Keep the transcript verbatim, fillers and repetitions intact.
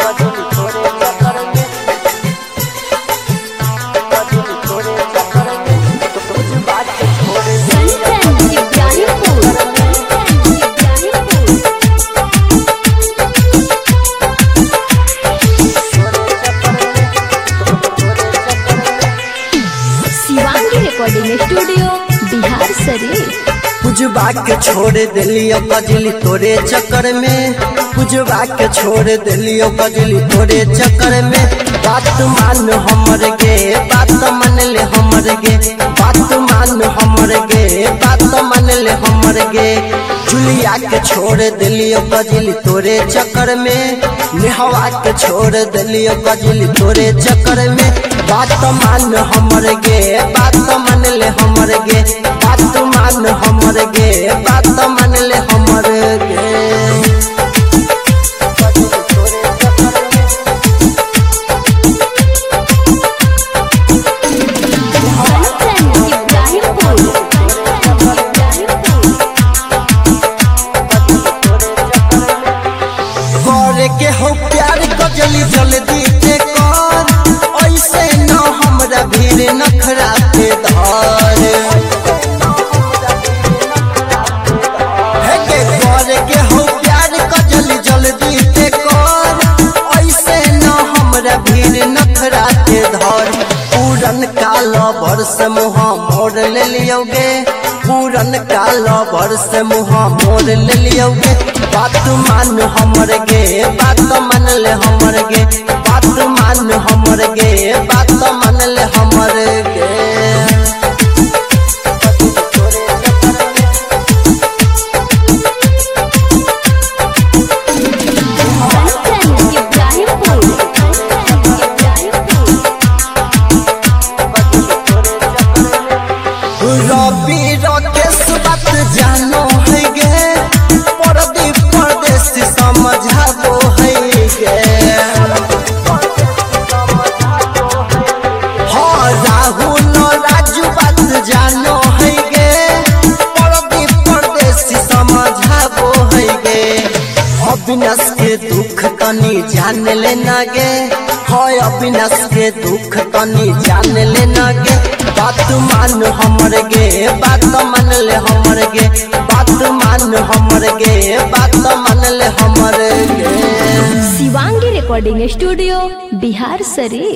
Recording studio Bihar Sharif. पुजवा के छोड़ दिलियो कजली तोरे चक्कर में, पुजवा के छोड़ दिलियो कजली तोरे चक्कर में। बात मान हमर गे, बात मान ले हमर गे, बात मान हमर गे, बात मान ले हमर गे। जुलिया के छोड़ दिलियो कजली तोरे चक्कर में, नेहवा के छोड़ दिलियो कजली तोरे चक्कर में। बात मान हमर गे, बात मान ले हमर गे, बात मान हमर गे, बात मान ले हमर गे। करे के हो प्यार कजली जल्दी से कर, ऐसे न हमरा भीड़ नखरा के धर। हे के करे के हो प्यार कजली जल्दी से कर, ऐसे न हमरा भीड़ नखरा के धर। पूरन काल बरस मुँह मोड़ ले लियोगे, पूरन काल बरस मुँह मोड़ ले लियोगे। बात मान हमर गे, बात मान ले हमर गे, बात मान हमर गे, बात मान ले हमर गे। रवि राकेश बात जानो है गे, परदीप परदेसी समझाबो है गे। हाँ राहुल राजू बात जानो है गे, परदीप परदेसी समझाबो है गे। अविनाश के दुख तनी जान लेना गे, हाय अविनाश के दुख तनी जान लेना गे। बात मान हमर गे, बात मान ले हमर गे, बात मान हमर गे, बात मान ले हमर गे। Shivangi recording studio Bihar Sharif.